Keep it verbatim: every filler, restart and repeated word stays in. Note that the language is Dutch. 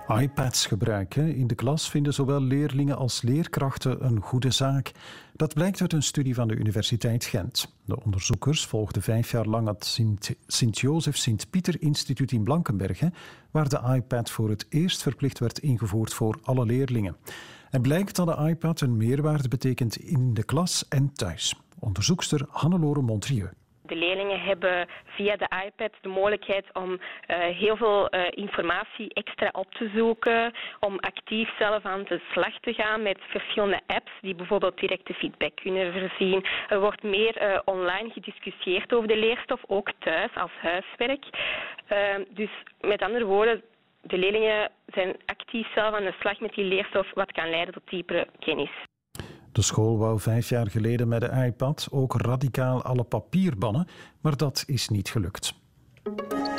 iPads gebruiken in de klas vinden zowel leerlingen als leerkrachten een goede zaak. Dat blijkt uit een studie van de Universiteit Gent. De onderzoekers volgden vijf jaar lang het Sint- Sint-Jozef Sint-Pieter-instituut in Blankenberge, waar de iPad voor het eerst verplicht werd ingevoerd voor alle leerlingen. En blijkt dat de iPad een meerwaarde betekent in de klas en thuis. Onderzoekster Hannelore Montrieux. De leerlingen hebben via de iPad de mogelijkheid om uh, heel veel uh, informatie extra op te zoeken, om actief zelf aan de slag te gaan met verschillende apps die bijvoorbeeld directe feedback kunnen voorzien. Er wordt meer uh, online gediscussieerd over de leerstof, ook thuis als huiswerk. Uh, dus met andere woorden, de leerlingen zijn actief zelf aan de slag met die leerstof, wat kan leiden tot diepere kennis. De school wou vijf jaar geleden met de iPad ook radicaal alle papier bannen, maar dat is niet gelukt.